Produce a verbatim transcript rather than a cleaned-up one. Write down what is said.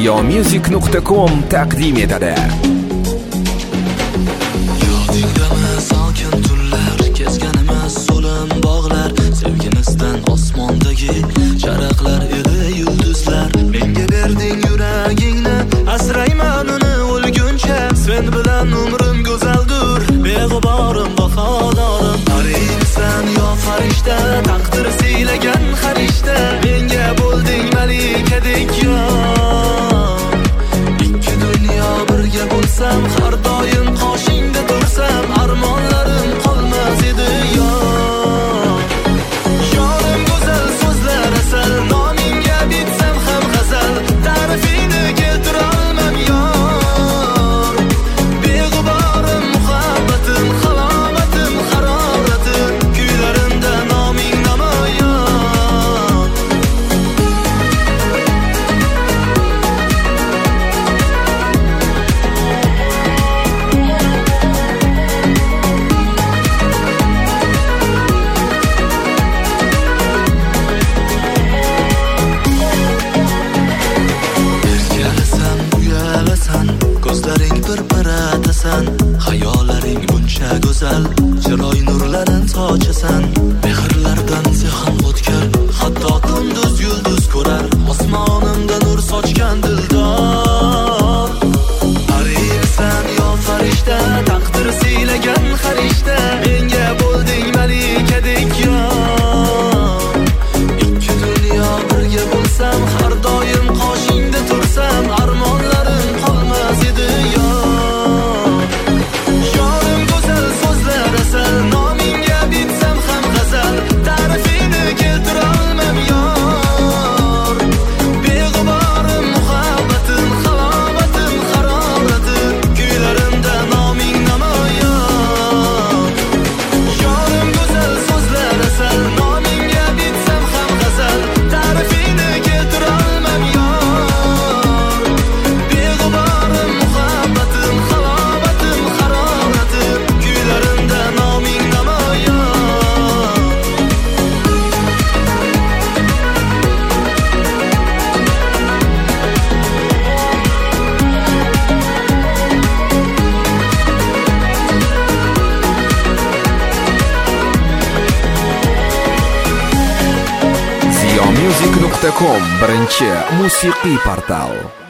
ziyomusic nuqta com taqdim etadi. Yodingdami sokin tunlar, kezganimiz so'lim bog'lar, sevgimizdan osmondagi charaqlar edi yulduzlar. Menga berding yuragingni, asrayman uni o'lguncha. Sen bilan umrim go'zaldur, beg'uborim vafodorim. Farissan yo farishta, taqdir siylagan farishta. Menga bo'lding malikadek yor. Ikki dunyo birga bo'lsam, har doim qoshingda tursam, armonlarim qolmas edi yor. Yorim go'zal so'zlar asal, nomingga bitsam ham g'azal, ta'rifingni keltirolmam yor. Beg'uborim muhabbatim, halovatim, haroratim, kuylarimda noming namoyon. Erkalasan, uyalasan, ko'zlaring pirpiratasan, xayollaring buncha go'zal, chiroy nurlarin sochasan. Mehrlardan zehn o'tkir, hatto kunduz yulduz ko'rar, osmonimda nur sochgan dildor. Farissan yo farishta, taqdir siylagan farishta. Menga bo'lding malikadek yor. Ikki dunyo birga bo'lsam, har doim qoshingda tursam, armonlarim qolmas edi yor. Yorim go'zal so'zlar asal, nomingga bitsam ham g'azal, ta'rifingni keltirolmam yor. Beg'uborim muhabbatim, halovatim, haroratim, kuylarimda noming namoyon. Yorim go'zal so'zlar asal, nomingga bitsam ham g'azal, ta'rifingni keltirolmam yor. Beg'uborim muhabbatim, halovatim, haroratim, kuylarimda noming namoyon. ziyomusic nuqta com birinchi musiqiy portal.